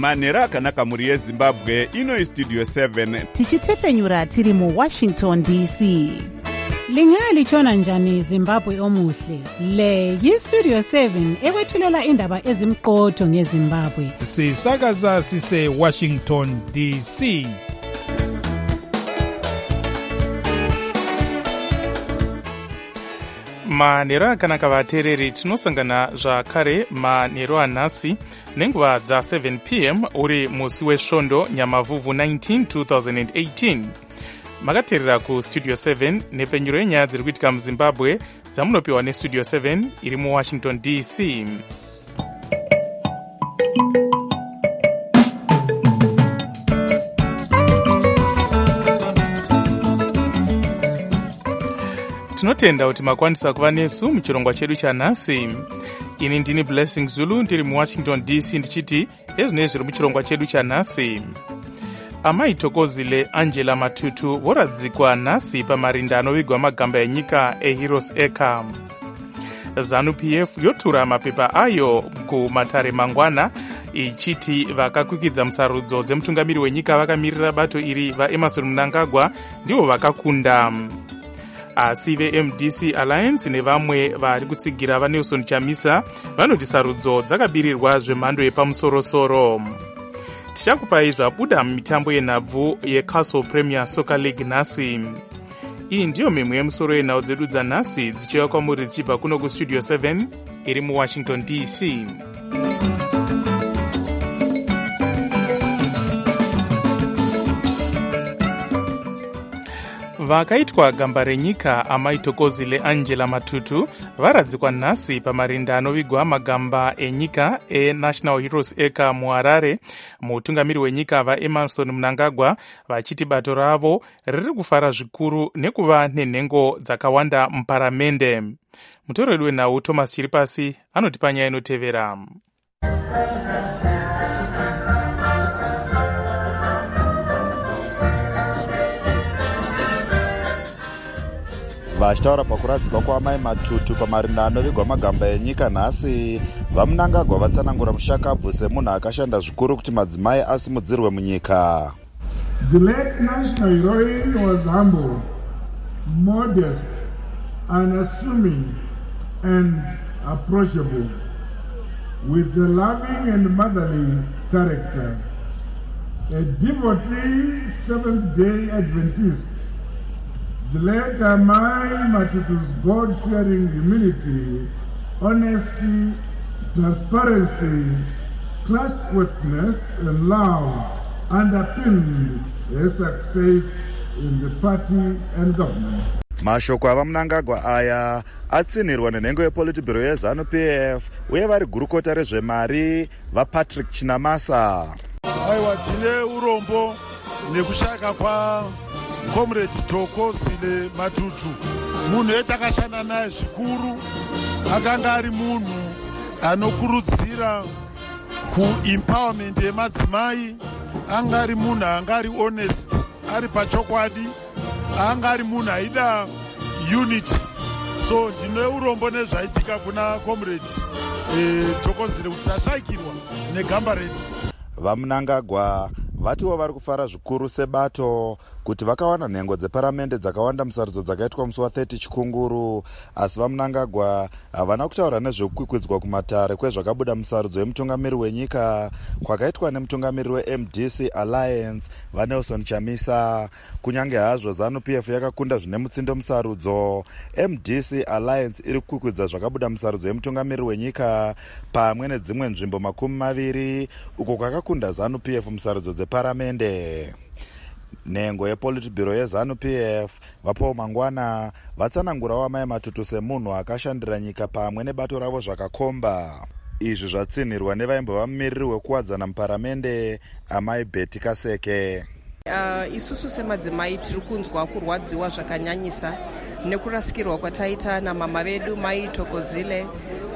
manhero akanaka mhuri yezimbabwe. Ino istudio 7 tichitefenyura tiri muWashington DC. Lingalitshona njani Zimbabwe omuhle? Le yistudio 7 ekwethulela indaba ezimqotho ngeZimbabwe. Sisakaza sise Washington DC. Manhero akanaka vateereri, tinosangana zvakare manhero anhasi nenguva dza7 p.m. uri musi wesvondo nyamavhuvhu 19 2018. Makateerera kustudio 7 nepenyuro yenyaya dziri kuitika muZimbabwe dzamunopiwa nestudio 7 iri muWashington DC. Tinotenda kuti makwanisa kuva nesu muchirongwa chedu chanhasi. Ini ndini Blessing Zulu ndiri muWashington DC ndichiti ezvinezvi zviri muchirongwa chedu chanhasi. Amai Thokozile Angela Matutu voradzikwa nhasi pamarinda anovigwa magamba enyika eHeroes Acre. ZANU-PF yotura mapepa ayo kumatare mangwana ichiti vakakwikidza musarudzo dzemutungamiri wenyika vakamirira bato iri vaEmmerson Mnangagwa ndivo vakakunda. Asi veMDC Alliance nevamwe vari kutsigira vaNelson Chamisa vanoti sarudzo dzakabirirwa zvemhando yepamusorosoro. Tichakupai zvabuda mumitambo yenhabvu yeCastle Premier Soccer League nhasi. Iyi ndiyo mimwe yemusoro yenhau dzedu dzanhasi dzichiuya kwamuri dzichibva kuno kustudio 7 iri muWashington DC. Vakaitwa gamba renyika amai Thokozile Angela Matutu varadzikwa nhasi pamarinda anovigwa magamba enyika eNational Heroes Acre muHarare. Mutungamiri wenyika vaEmmerson Mnangagwa vachiti bato ravo riri kufara zvikuru nekuva nenhengo dzakawanda muparamende. Mutoreri wenhau Thomas Chiripasi anotipa nyaya inotevera. Vachitaura pakuradzikwa kwaamai Matutu pamarinda anovigwa magamba enyika nhasi, vaMnangagwa vatsanangura mushakabvu semunhu akashanda zvikuru kuti madzimai asimudzirwe munyika. The late national heroine was humble, modest, unassuming and approachable, with a loving and motherly character. A devotee Seventh-day Adventist, the late Amai Matutu's God-fearing humility, honesty, transparency, trustworthiness, and love underpinned her success in the party and government. Mashoko avaMnangagwa aya atsinirwa nenhengo yePolitburo yeZANU-PF uye vari gurukota rezvemari vaPatrick Chinamasa. Aiwa, tine urombo nekushaka kwa Comrade Thokozile Matutu, munhu etakashanda naye zvikuru. Akanga ari munhu anokurudzira kuempowerment yemadzimai. Anga ari munhu anga ari honest, ari pachokwadi. Anga ari munhu aida unity. So ndine urombo nezvaitika kuna Comrade Thokozile kuti ashakirwa negamba redu. VaMnangagwa vatiwo vari kufara zvikuru sebato kuti vakawana nhengo dzeparamende dzakawanda musarudzo dzakaitwa musi wa30 Chikunguru. Asi vaMnangagwa havana kutaura nezvekukwikwidza kumatare kwezvakabuda musarudzo yemutungamiri wenyika kwakaitwa nemutungamiri weMDC Alliance vaNelson Chamisa. Kunyange hazvo ZANU-PF yakakunda zvine mutsindo musarudzo, MDC Alliance iri kukwikwidza zvakabuda musarudzo yemutungamiri wenyika pamwe nedzimwe nzvimbo 20 uko kwakakunda ZANU-PF musarudzo dzeparamende. Nhengo yePolitburo yeZANU-PF vaPaul Mangwana vatsanangurawo amai Matutu semunhu akashandira nyika pamwe nebato ravo zvakakomba. Izvi zvatsinirwa nevaimbova mumiriri wekuwadzana muparamende amai Betty Kaseke. Isusu semadzimai tiri kunzwa kurwadziwa zvakanyanyisa nekurasikirwa kwataita namama vedu mai Thokozile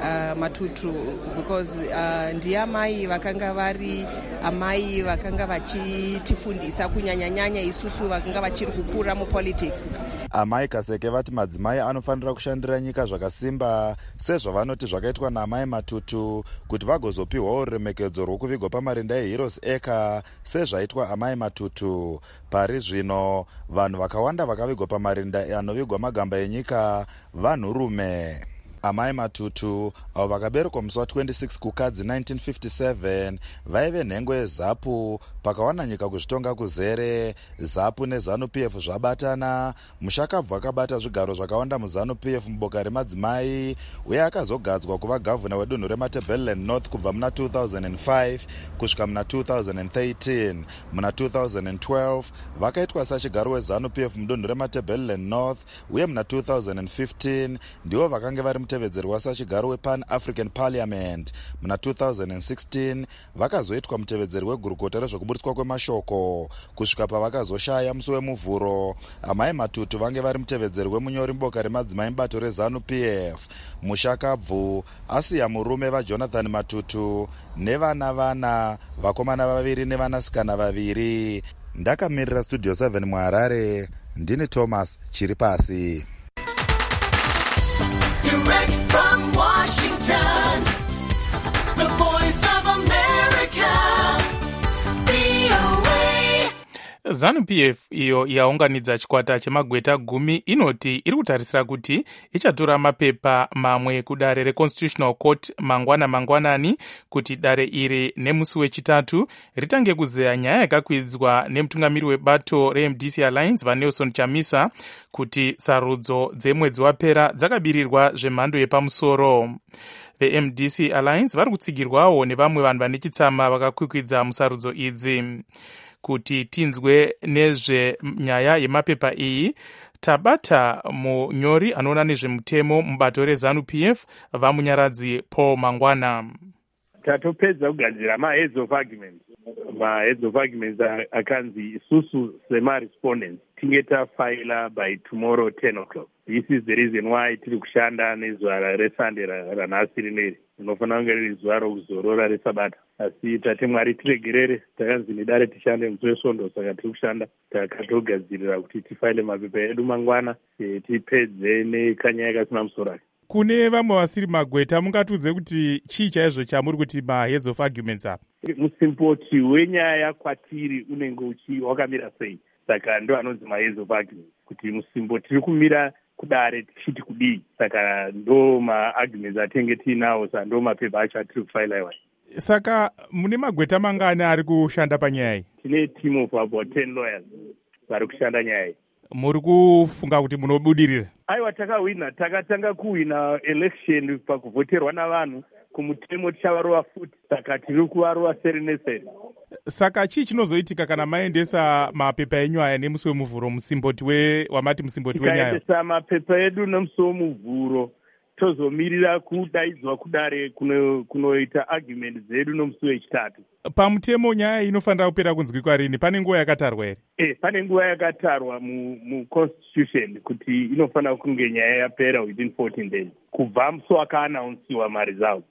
Matutu, because ndiye amai vakanga vari amai vakanga vachitifundisa kunyanyanyanya isusu vakanga vachiri kukura mupolitics. Amai Kaseke vati madzimai anofanira kushandira nyika zvakasimba sezvavanoti zvakaitwa naamai Matutu kuti vagozopiwawo ruremekedzo rwokuvigwa pamarinda eHeroes Acre sezvaitwa amai Matutu. Pari zvino vanhu vakawanda vakavigwa pamarinda anovigwa magamba enyika vanhurume. Amai Matutu avo vakaberekwa musi wa26 kukadzi 1957 vaive nhengo yeZAPU pakawana nyika kuzvitonga kuzere. ZAPU neZANU-PF zvabatana. Mushakabvu akabata zvigaro zvakawanda muZANU-PF muboka remadzimai uye akazogadzwa kuva gavhuna wedunhu reMatabeleland North kubva muna 2005 kusvika muna 2013. Muna 2012 vakaitwa sachigaro weZANU-PF mudunhu reMatabeleland North uye muna 2015 ndivo vakanga vari mutevedzeri wasachigaro wePan African Parliament. Muna 2016 vakazoitwa mutevedzeri wegurukota rezvekuburitswa kwemashoko kusvika pavakazoshaya musi wemuvhuro. Amai Matutu vange vari mutevedzeri wemunyori muboka remadzimai mubato reZANU-PF. Mushakabvu asiya murume vaJonathan Matutu nevana vakomana vaviri nevanasikana vaviri. Ndakamirira Studio 7 muHarare, ndini Thomas Chiripasi. Direct from Washington, the voice of America, VOA. ZANU-PF iyo yaunganidza chikwata chemagweta 10 inoti iri kutarisira kuti ichatora mapepa mamwe kudare reConstitutional Court mangwanani kuti dare iri nemusi wechitatu ritange kuzeya nyaya yakakwidzwa nemutungamiri webato reMDC Alliance vaNelson Chamisa kuti sarudzo dzemwedzi wapera dzakabirirwa zvemhando yepamusoro. VeMDC Alliance vari kutsigirwawo nevamwe vanhu vane chitsama vakakwikwidza musarudzo idzi. Kuti tinzwe nezvenyaya yemapepa iyi tabata munyori anoona nezvemutemo mubato reZANU-PF vamunyaradzi Paul Mangwana. Tatopedza kugadzira maheads of arguments. Maheads of arguments akanzi isusu sema-respondents tinge tafaila by tomorrow 10 o'clock. This is the reason why tiri kushanda nezuva reSunday ranhasi rineri. Rinofanira kunge riri zuva rokuzorora reSabata. Asi tate Mwari tiregerere, takanzi nedare tishande musi weSvondo, saka tiri kushanda takatogadzirira kuti tifaile mapepa edu mangwana tipedze nekanyaya kasina musoro ake. Kune vamwe vasiri magweta mungatudze kuti chii chaizvo chamuri kuti maheads of arguments apa? Musimboti wenyaya kwatiri unenge wakamira sei? Saka ndo anonzi maheads of arguments. Kuti musimboti tiri kumira kudare tichiti kudii. Saka ndo ma-arguments atenge tiinawo, saka ndo mapepa acho atiri kufaila iwayo. Saka mune magweta mangani ari kushanda panyaya iyi? Tine team of about 10 lawyers vari kushanda nyaya iyi. Muri kufunga kuti munobudirira? Aiwa, takatanga kuwina election pakuvhoterwa navanhu, kumutemo tichavarova futi, saka tiri kuvarova seri neseri. Saka chii chinozoitika kana maendesa mapepa enyu aya nemusi wemuvhuro musimboti wamati musimboti wenyaya? Tikaendesa mapepa edu nemusi wemuvhuro tozomirira kudaidzwa kudare kunoita argument dzedu nomusi wechitatu. Pamutemo nyaya inofanira kupera kunzwikwa rini? Pane nguva yakatarwa here? Pane nguva yakatarwa muconstitution kuti inofanira kunge nyaya yapera within 14 days kubva musi wakaanaunsiwa maresults.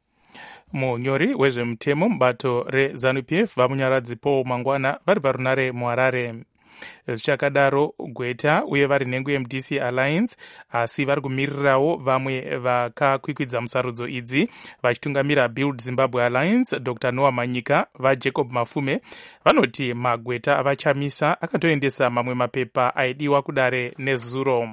Munyori wezvemutemo mubato reZANU-PF vamunyaradzi Paul Mangwana vari parunare muHarare. Zvichakadaro gweta uye vari nhengo yeMDC Alliance asi vari kumirirawo vamwe vakakwikwidza musarudzo idzi vachitungamira Build Zimbabwe Alliance Dr. Noah Manyika vaJacob Mafume vanoti magweta avachamisa akatoendesa mamwe mapepa aidiwa kudare nezuro.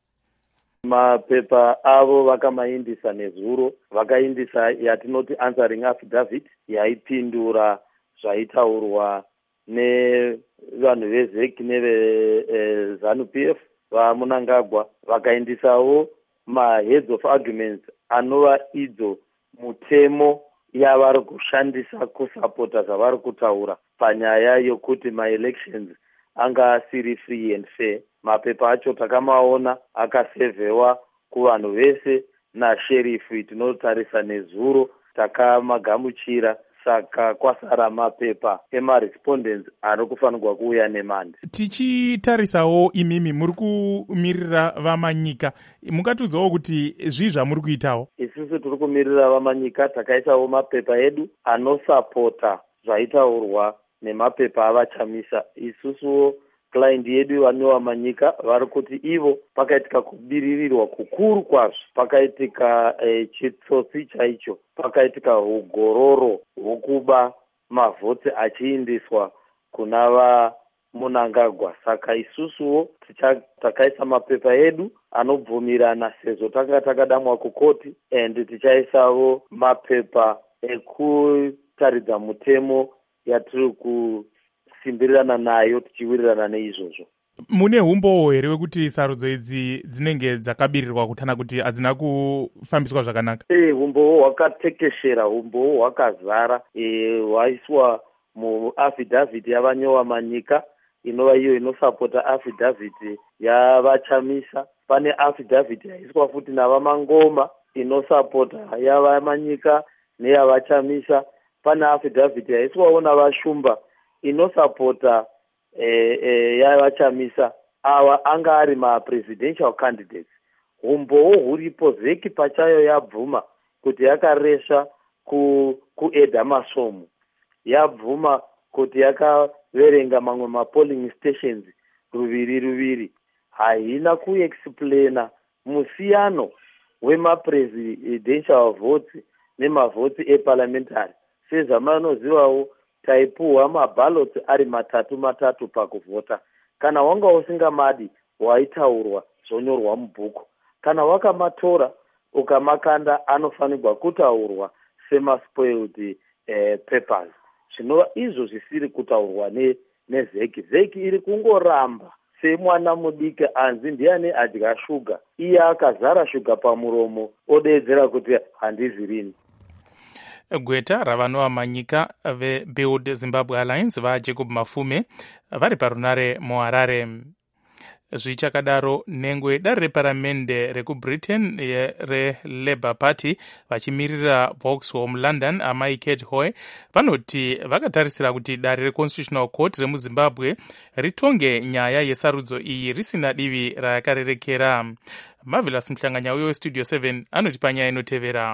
Mapepa avo vakamaindisa nezuro, vakaindisa yatinoti answering affidavit yaipindura zvaitaurwa nevanhu veZEC neveZANU-PF vaMunangagwa, vakaindisawo maheads of arguments anova idzo mutemo yavari kushandisa kusapota zvavari kutaura panyaya yokuti ma-elections anga asiri free and fair. Mapepa acho takamaona akasevewa kuvanhu vese nasherifu tinotarisa nezuro takamagamuchira. Saka kwasara mapepa ema-respondents ari kufanirwa kuuya nemande. Tichitarisawo imimi muri kumirira vamanyika, mungatiudzawo kuti zvii zvamuri kuitawo? Isusu tiri kumirira vamanyika, takaisawo mapepa edu anosapota zvaitaurwa nemapepa avachamisa. Isusuwo client yedu vanova manyika vari kuti ivo pakaitika kubiririrwa kukuru kwazvo, pakaitika chitsotsi chaicho, pakaitika ugororo hwokuba mavhoti achiindiswa kuna vaMnangagwa. Saka isusuwo takaisa mapepa edu anobvumirana sezvo tanga takadamwa kukoti, and tichaisawo mapepa ekutaridza mutemo yatiri kusimbirirana nayo tichiwirirana neizvozvo. Mune umbowo here wekuti sarudzo idzi dzinenge dzakabirirwa kutana kuti hadzina kufambiswa zvakanaka? Umbowo hwakatekeshera, umbowo hwakazara, hwaiswa muafidhavhiti yavanyowa manyika inova iyo inosapota afidhavhiti yavachamisa. Pane afidhavhiti yaiswa futi navamangoma inosapota yavamanyika neyavachamisa. Pane afidhavhiti yaiswawo navashumba inosapota yavachamisa. Ava anga ari ma-presidential candidates. Umbowo huripo, vheki pachayo yabvuma kuti yakaresha kuEdha Masomo, yabvuma kuti yakaverenga mamwe mapolling stations ruviri. Haina kuexplaina musiyano wema-presidential votes nemavhoti eparliamentary. Sezvamanozivawo taipuhwa mabaloti ari matatu pakuvhota. Kana wanga usingamadi waitaurwa zvonyorwa mubhuku. Kana wakamatora ukamakanda anofanirwa kutaurwa sema-spoiled papers. Zvinova izvo zvisiri kutaurwa nevheki. Vheki iri kungoramba semwana mudiki anzi ndiani adya shuga, iye akazara shuga pamuromo odeedzera kuti handizi rini. Gweta ravanova manyika veBuild Zimbabwe Alliance vaJacob Mafume vari parunare muHarare. Zvichakadaro, nhengwe dare reparamende rekubritain reLabour Party vachimirira Vauxhall London amai Kate Hoy vanoti vakatarisira kuti dare reConstitutional Court remuZimbabwe ritonge nyaya yesarudzo iyi risina divi rayakarerekera. Marvelous Mhlanganyauyo weStudio 7 anoti panyaya inotevera.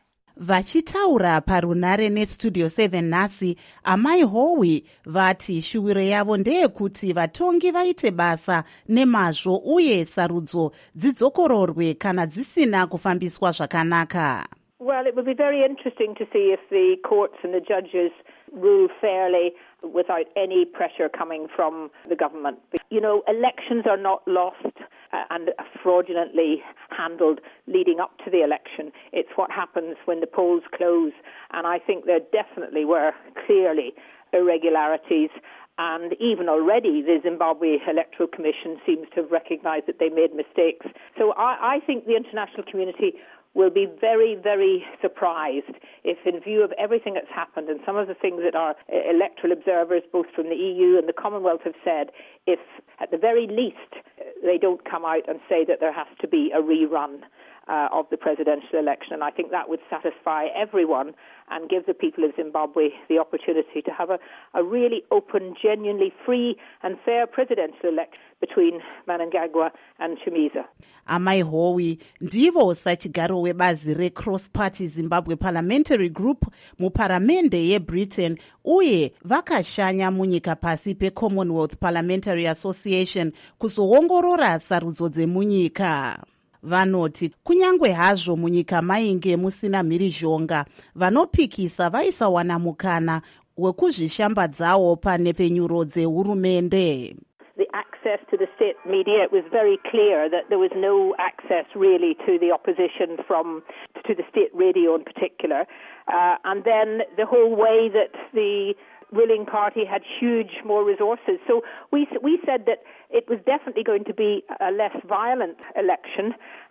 Vachitaura parunare neStudio 7 nhasi, amai Howe vati shuwiro yavo ndeyekuti vatongi vaite basa nemazvo uye sarudzo dzidzokororwe kana dzisina kufambiswa zvakanaka. Well, it would be very interesting to see if the courts and the judges rule fairly without any pressure coming from the government. You know, elections are not lost and fraudulently handled leading up to the election. It's what happens when the polls close. And I think there definitely were clearly irregularities. And even already the Zimbabwe Electoral Commission seems to have recognized that they made mistakes. So I think the international community will be very, very surprised if, in view of everything that's happened and some of the things that our electoral observers, both from the EU and the Commonwealth, have said, if at the very least they don't come out and say that there has to be a rerun of the presidential election. And I think that would satisfy everyone and give the people of Zimbabwe the opportunity to have a really open, genuinely free and fair presidential election between Mnangagwa and Chamisa. Amai Howe ndivo sachigaro webazi reCross Party Zimbabwe Parliamentary Group muparamende yeBritain uye vakashanya munyika pasi peCommonwealth Parliamentary Association kuzoongorora sarudzo dzemunyika. Vanoti kunyangwe hazvo munyika mainge musina mhirizhonga, vanopikisa vaisawana mukana wekuzvishambadzawo pane penyuro dzehurumende. The access to the state media, it was very clear that there was no access really to the opposition to the state radio in particular. And then the whole way that the ruling party had more resources. So we said that it was definitely going to be a less violent election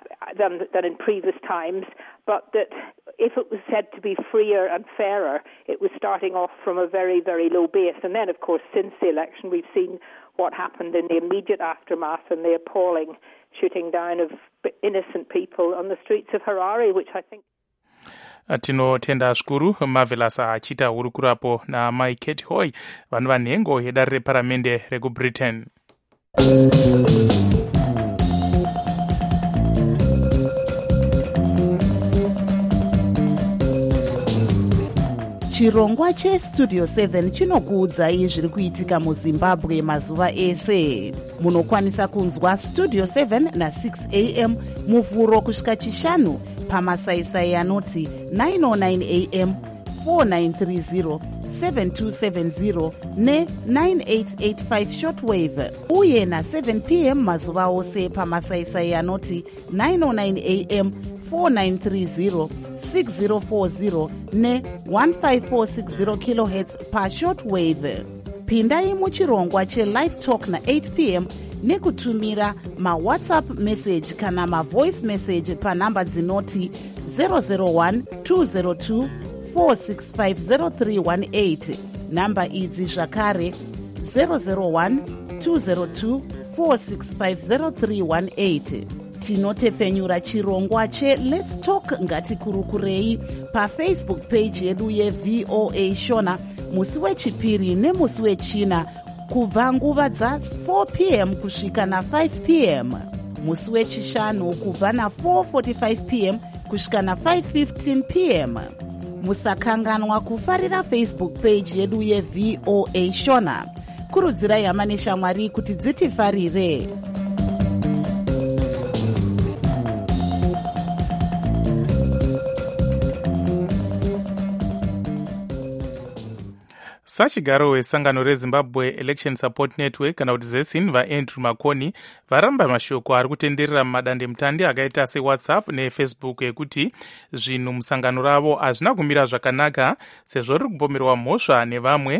than in previous times, but that if it was said to be freer and fairer, it was starting off from a very, very low base. And then, of course, since the election, we've seen what happened in the immediate aftermath and the appalling shooting down of innocent people on the streets of Harare, which I think... Tinotenda zvikuru Marvelous achita hurukurapo naamai Kate Hoy vanhu vanhengo yedare reparamende rekuBritain. chirongwa chestudio 7 chinokuudzai zviri kuitika muzimbabwe mazuva ese. Munokwanisa kunzwa studio 7 na6 am muvhuro kusvika chishanu pamasaisai anoti 909 am 4930 7270 ne9885 shortwave uye na7 pm mazuva ose pamasaisai anoti 909 am 4930 6040 ne15460 kHz pashortwave. Pindai muchirongwa chelive talk na8 pm nekutumira mawhatsapp message kana mavoice message panhamba dzinoti 001 202 4650318. Namba idzi zvakare 001 202 4650318. Tinotepfenyura chirongwa cheLet's Talk ngatikurukurei pafacebook page yedu yeVOA Shona musi wechipiri nemusi wechina kubva nguva dza4 pm kusvika na5 pm, musi wechishanu kubva na4:45 pm kusvika na5:15 pm. Musakanganwa kufarira Facebook page yedu yeVOA Shona. Kurudzirai hama neshamwari kuti dzitifarire. Sachigaro wesangano reZimbabwe Election Support Network kana kuti ZESIN vaAndrew Makoni varamba mashoko ari kutenderera mumadandemutande akaita seWhatsApp neFacebook ekuti zvinhu musangano ravo hazvina kumira zvakanaka sezvo riri kupomerwa mhosva nevamwe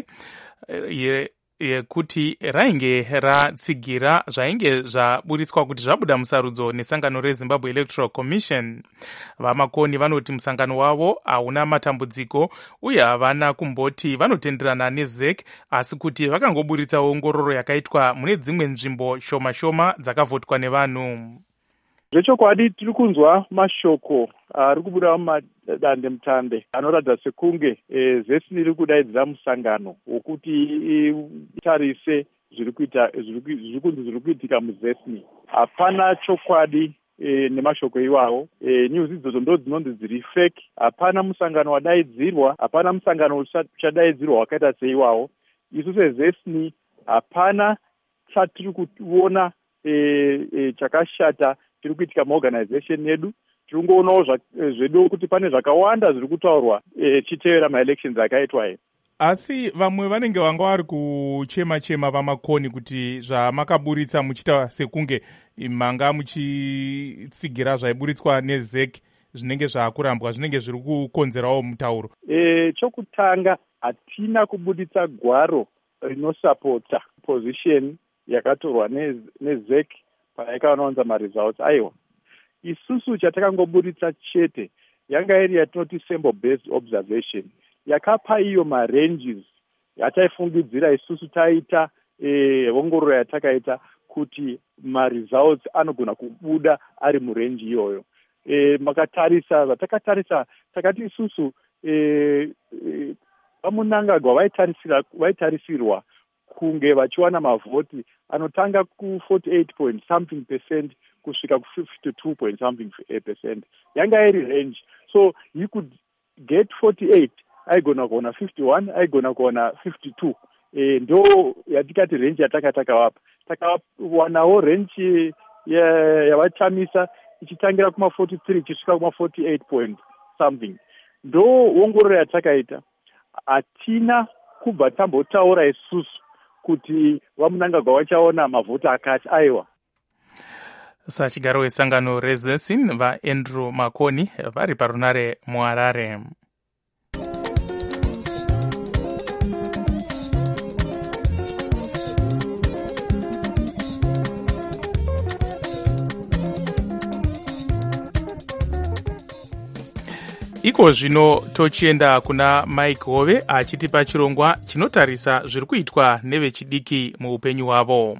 yekuti rainge ratsigira zvainge zvaburitswa kuti zvabuda musarudzo nesangano reZimbabwe Electoral Commission. Vamakoni vanoti musangano wavo hauna matambudziko uye havana kumboti vanotenderana neZEC, asi kuti vakangoburitsa ongororo yakaitwa mune dzimwe nzvimbo shoma shoma dzakavhotwa nevanhu. Zvechokwadi tiri kunzwa mashoko ari kubuda mumadandemutande anoratidza sekunge ZESIN iri kudaidzira musangano wokuti itarise zviri kunzi zviri kuitika muZESIN. Hapana chokwadi nemashoko iwawo. News idzodzo ndo dzinonzi dziri fake. Hapana musangano wadaidzirwa, hapana musangano uchadaidzirwa wakaita seiwawo. Isu seZESIN hapana chatiri kuona chakashata tiri kuitika muorganization yedu. Tirikungoonawo zvedu kuti pane zvakawanda zviri kutaurwa chitevera maelections akaitwa. Asi vamwe vanenge vanga vari kuchema-chema vamakoni kuti zvamakaburitsa muchita sekunge manga muchitsigira zvaiburitswa neZEC zvinenge zvakurambwa zvinenge zviri kukonzerawo mutauro. Chokutanga, hatina kubuditsa gwaro rinosapota position yakatorwa neZEC payakaunza maresults. Aiwa, isusu chatakangoburitsa chete yanga iri yatinoti sample based observation yakapa iyo maranges yataifungidzira isusu taita ongororo yatakaita kuti maresults anogona kubuda ari murenji iyoyo. Makatarisa zvatakatarisa takati isusu vamunangagwa vaitarisirwa kunge vachiwana mavhoti anotanga ku48% kusvika ku52% yanga iri range. So you could get 48, aigona kuona 51, aigona kuona 52. Ndo yatikati range yatakawapa. Takawanawo range yavachamisa ichitangira kuma43 ichisvika kuma48 point something. Ndo ongororo yatakaita. Hatina kubva tambotaura isusu kuti vamunangagwa vachaona mavhoti akati. Aiwa. Sachigaro wesangano reZESIN vaAndrew Makoni vari parunare muHarare. Iko zvino tochienda kuna Mike Hove achitipa chirongwa chinotarisa zviri kuitwa nevechidiki muupenyu hwavo.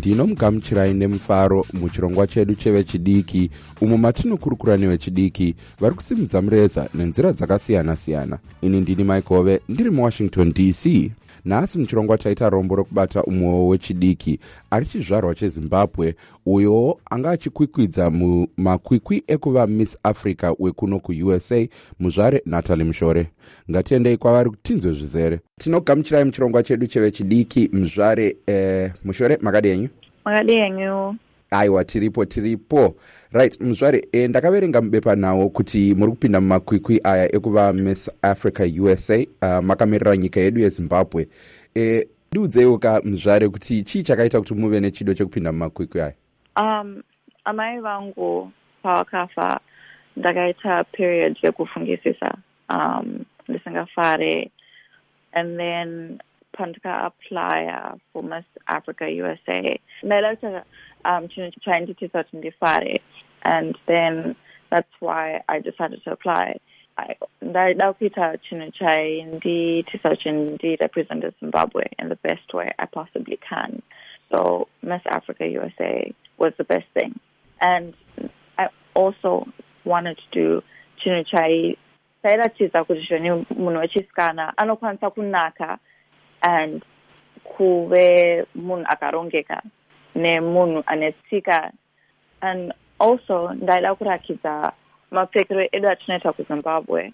ndinomugamuchirai nemufaro muchirongwa chedu chevechidiki umo matinokurukura nevechidiki vari kusimudza mureza nenzira dzakasiyana-siyana. Ini ndini Maikove ndiri muWashington DC. Nhasi muchirongwa taita rombo rokubata umwewo wechidiki ari chizvarwa cheZimbabwe uyo anga achikwikwidza mumakwikwi ekuva Miss Africa wekuno kuUSA muzvare Natalie Mushore. Ngatiendei kwavari kutinzwe zvizere. Tinogamuchirai muchirongwa chedu chevechidiki muzvare. Mushore, makadi yenyu? Makadi yenyu. Aiwa, tiripo. Right, muzvare, ndakaverenga mubepa nawo kuti muri kupinda mumakwikwi aya ekuva Miss Africa USA, makamirira nyika yedu yeZimbabwe. Ndiudzeiwo ka muzvare kuti chii chakaita kuti muve nechido chekupinda mumakwikwi aya? Amai vangu pavakafa ndakaita period yekufungisisa ndisingafare, and then pandika-applya for Miss Africa USA. Ndailata chinhu chainditisa kuti ndifare, and then that's why I decided to apply. Ndaida kuita chinhu chainditisa kuti ndirepresent Zimbabwe in the best way I possibly can. So Miss Africa USA was the best thing. And I also wanted to do chinhu chairatidza kuti zvoni munhu wechisikana anokwanisa kunaka and kuve munhu akarongeka nemunhu ane tsika. And also ndaida kurakidza mapfekero edu atinoita kuZimbabwe,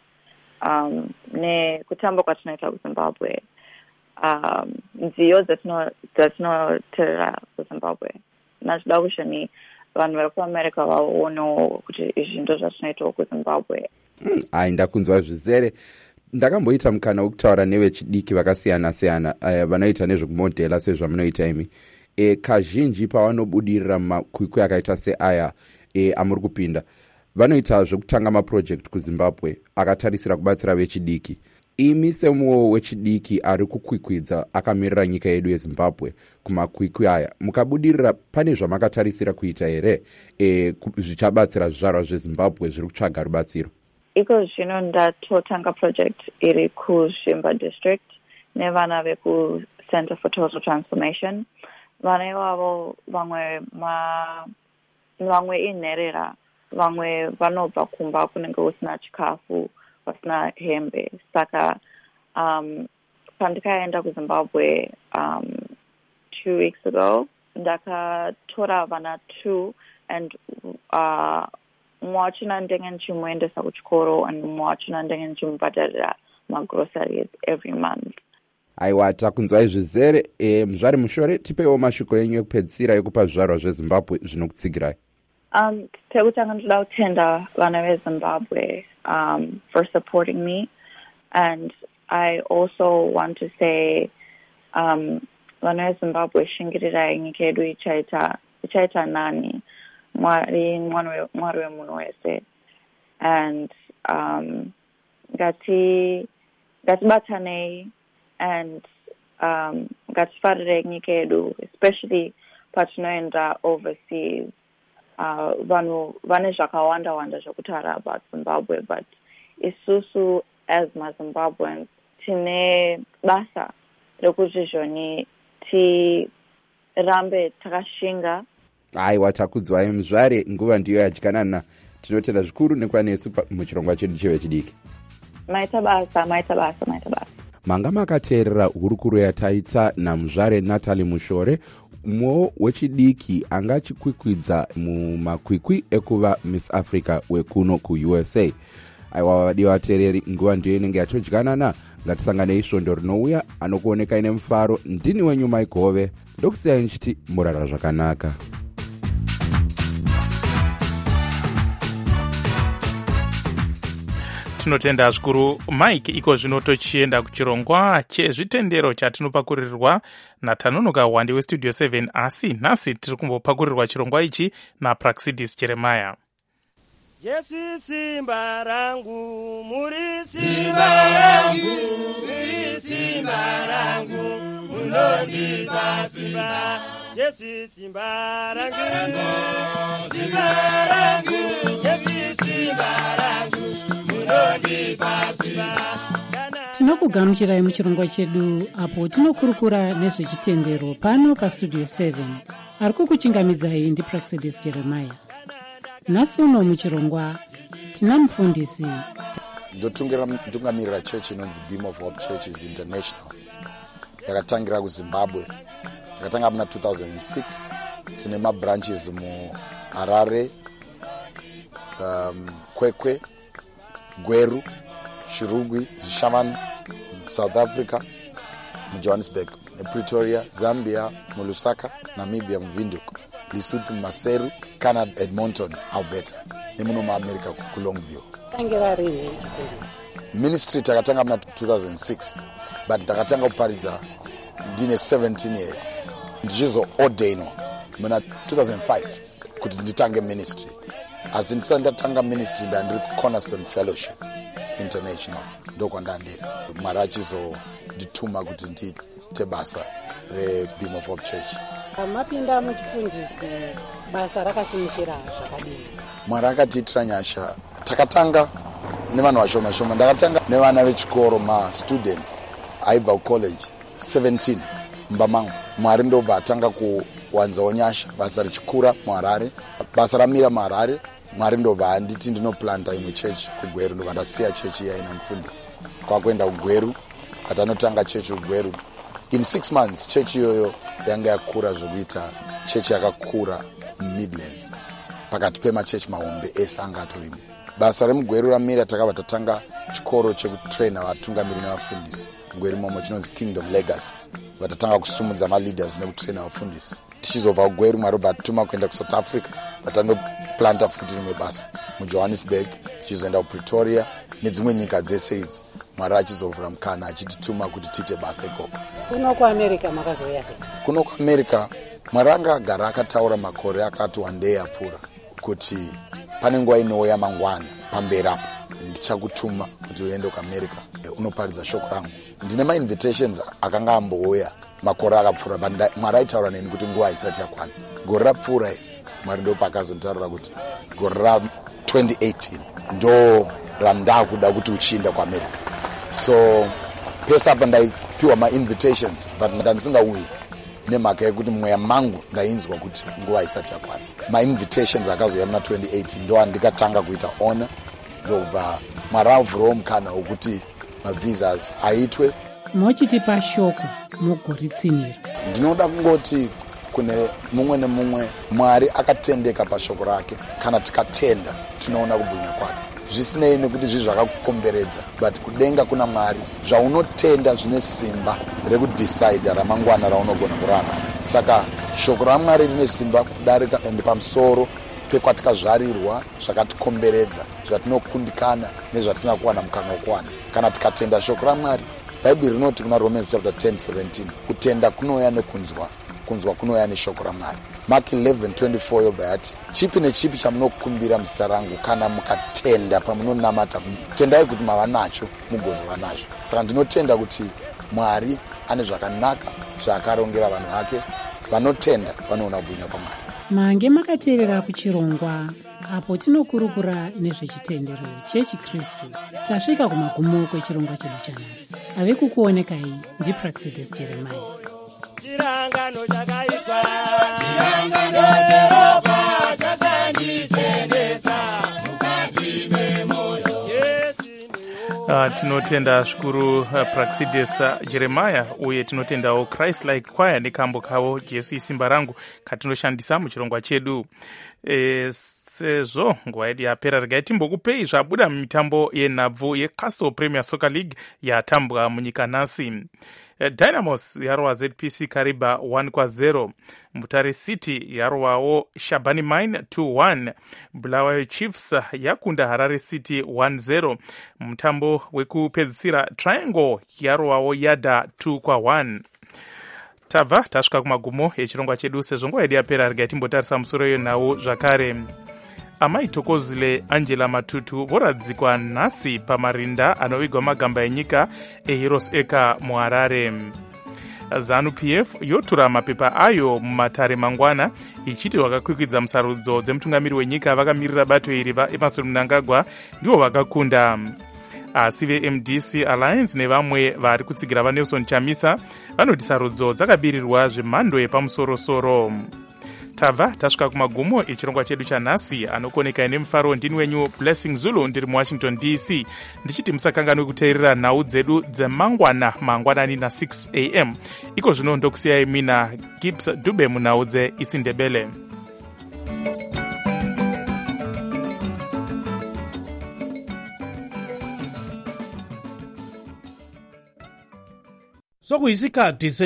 nekutamba kwatinoita kuZimbabwe, nziyo dzatinoteerera kuZimbabwe. Nachida kushoni vanhu vari kuAmerica vaonewo kuti izvi ndo zvatinoitawo kuZimbabwe. Ndakunzwa zvizere. Ndakamboita mukana wekutaura nevechidiki vakasiyana-siyana vanoita nezvekumodhela sezvamunoita imi. Kazhinji pavanobudirira mumakwikwi akaita seaya amuri kupinda, vanoita zvekutanga maproject kuZimbabwe akatarisira kubatsira vechidiki. Imi semumwe wechidiki ari kukwikwidza akamirira nyika yedu yeZimbabwe kumakwikwi aya, mukabudirira pane zvamakatarisira kuita here zvichabatsira zvizvarwa zveZimbabwe zviri kutsvaga rubatsiro? Iko zvino ndatotanga project iri kuZvimba district nevana veku-Center for Total Transformation. Vana ivavo vamwe inherera, vamwe vanobva kumba kunenge usina chikafu, vasina hembe. Saka pandikaenda kuZimbabwe 2 weeks ago, ndakatora vana 2 and mumwe wachona ndenge ndichimuendesa kuchikoro and mumwe wachona ndenge ndichimubhadharira magroceries every month. Aiwa, takunzwai zvizere. Muzvare Mushore, tipeiwo mashoko enyu ekupedzisira ekupa zvizvarwa zveZimbabwe zvinokutsigirai. Pekutanga ndoda kutenda vana veZimbabwe for supporting me, and I also want to say vana veZimbabwe, shingirirai, nyika yedu ichaita nani, Mwari wemunhu wese, and ngatibatanei and ngatifarire nyika yedu, especially patinoenda overseas. Vanhu vane zvakawanda zvokutaura about Zimbabwe, but isusu as maZimbabweans tine basa rekuti zvoni tirambe takashinga. Aiwa, takudzwai muzvare, nguva ndiyo yadyanana. Tinotenda zvikuru nekuva nesu muchirongwa chedu chevechidiki. Maita basa. Manga makateerera hurukuro yataita namuzvare Natalie Mushore, umwewo wechidiki anga achikwikwidza mumakwikwi ekuva Miss Africa wekuno kuUSA. Aiwa, vadiwa vateereri, nguva ndiyo inenge yatodyanana. Ngatisanganei svondo rinouya anokuonekai nemufaro. Ndini wenyu Maikove, ndokusiyai nichiti murara zvakanaka. Tinotenda zvikuru Mike. Iko zvino tochienda kuchirongwa chezvitendero chatinopakurirwa naTanonoka Wande weStudio 7, asi nhasi tiri kumbopakurirwa chirongwa ichi naPraxidis Jeremiah. Jesu simba rangu, muri simba rangu, muri simba rangu, munondipa simba. Jesu simba rangu, simba rangu, Jesu simba rangu, munondipa simba. Tinokugamuchirai muchirongwa chedu apo tinokurukura nezvechitendero pano paStudio 7. ari kukuchingamidzai ndipraxidis jeremiah. Nhasi uno muchirongwa tina mufundisi ndotungamirira chechi inonzi Beam of Hope Churches International. Yakatangira kuZimbabwe, yakatanga muna 2006. Tine mabranches muHarare, Kwekwe, Gweru, Shirugwi, Zishamani, South Africa, Johannesburg, Pretoria, Zambia, Lusaka, Namibia, Mvinduku, Lesotho, Maseru, Canada, Edmonton, Alberta. Nemuno muAmerica kuLongview. Ministry takatanga muna 2006, but takatanga kuparidza ndine 17 years. Ndichizoordainwa muna 2005 kuti nditange ministry. Asi ndisati ndatanga ministry ndandiri kuCornerstone Fellowship International ndokwandandira. Mwari achizondituma kuti ndiite basa reBeam of Hope Church. Mapinda muchifundisi basa rakasimukira zvakadini? Mwari akatiitira nyasha. Takatanga nevanhu vashoma shoma. Ndakatanga nevana vechikoro students aibva kucollege 17 mbamangu. Mwari ndobva atanga kuwanzawo nyasha. Basa richikura muHarare, basa ramira muHarare. Mwari ndobva anditi ndinoplanta imwe chechi kuGweru. Ndobva ndasiya chechi iya ina mufundisi kwakuenda kuGweru, atanotanga chechi kuGweru. In 6 months chechi iyoyo yanga yakura zvokuita chechi yakakura muMidlands, pakati pemachechi mahombe ese anga atorimo. Basa remuGweru ramira takabva tatanga chikoro chekutraina vatungamiri nevafundisi. Mugweru imomo chinonzi Kingdom Legacy. Vatatanga kusumudza maleaders nekutraina vafundisi. Tichizobva kuGweru Mwari bva atituma kuenda kuSouth Africa, vatanoplanta futi rimwe basa muJohannesburg, tichizoenda kuPretoria nedzimwe nyika dzese idzi. Mwari achizovhura mukana achitituma kuti tiite basa ikoko. Kuno kuAmerica makazoya sei? Kuno kuAmerica Mwari anga agara akataura makore akati wandei apfuura kuti pane nguva inouya mangwana pamberi apo ndichakutuma kuti uende kuAmerica unoparidza shoko rangu. Ndine ma-invitations akanga ambouya makore akapfuura, but Mwari aitaura neni kuti nguva isati yakwana. Gore rapfuura Mwari ndopa akazonditarira kuti gore ra2018 ndo randakuda kuti uchienda kuAmerica. So pesa apa ndaipiwa ma-invitations but ndandisingauyi nemhaka yekuti mweya mangu ndainzwa kuti nguva isati yakwana. Ma-invitations akazoya muna 2018 ndo andikatanga kuita honor, ndobva Mwari avhurawo mukana wokuti mavisas aitwe. Mochitipa shoko mugoritsinira. Ndinoda kungoti kune mumwe nemumwe Mwari akatendeka pashoko rake. Kana tikatenda tinoona kubwinya kwake. Zvisinei nekuti zvi zvakakukomberedza, but kudenga kuna Mwari zvaunotenda zvine simba rekudecide ramangwana raunogona kurana. Saka shoko raMwari rine simba kudarika ende pamusoro pekwatikazvarirwa zvakatikomberedza, zvatinokundikana nezvatisina kuwana mukana wokuwana. Kana tikatenda shoko raMwari, Bhaibheri rinoti kuna Romans chapter 10:17, kutenda kunouya nekunzwa, kunzwa kunouya neshoko raMwari. Mark 11:24 yobva yati, chipi nechipi chamunokumbira muzita rangu kana mukatenda pamunonamata, tendai kuti mava nacho mugozova nacho. Saka ndinotenda kuti Mwari ane zvakanaka zvaakarongera vanhu vake. Vanotenda vanoona kubwinya kwaMwari. Mange makateerera kuchirongwa apo tinokurukura nezvechitendero chechikristu. Tasvika kumagumo kwechirongwa chedu chanhasi. Ave kukuonekai ndipraxidis jeremiah. Chirangano chakaitwa, chirangano cheropa chakanditendesa mukati memoyo. Tinotenda zvikuru Praxidis Jeremiah uye tinotendawo Christ Like Choir nekambo kavo Jesu isimba rangu katinoshandisa muchirongwa chedu. Sezvo nguva yedu yapera, regai timbokupei zvabuda mumitambo yenhabvu yeCastle Premier Soccer League yatambwa munyika nhasi. Dynamos yarwa ZPC Kariba 1-0. Mutare City yarwawo Shabani Mine 2-1. Bulawayo Chiefs yakunda Harare City 1-0. Mutambo wekupedzisira Triangle yarwawo Yada 2-1. Tabva tasvika kumagumo echirongwa chedu. Sezvo nguva yedu yapera, regai timbotarisa musoro yenhau zvakare. Amai Thokozile Angela Matutu voradzikwa nhasi pamarinda anovigwa magamba enyika eHeroes Eka muHarare. ZANU-PF yotura mapepa ayo mumatare mangwana ichiti wakakwikwidza musarudzo dzemutungamiri wenyika vakamirira bato iri vaEmmerson Mnangagwa ndivo vakakunda. Asi veMDC Alliance nevamwe vari kutsigira vaNelson Chamisa vanoti sarudzo dzakabirirwa zvemhando yepamusoro-soro. tabva tasvika kumagumo echirongwa chedu chanhasi. Anokoneka nemufaro ndini wenyu Blessing Zulu, ndiri muwashington DC, ndichiti musakanganwe kuteerera nhau dzedu mangwanani na 6 am. Iko zvino ndokusiyai mina Gibbs Dube munhau dzeIsindebele. Sokuyisikhathi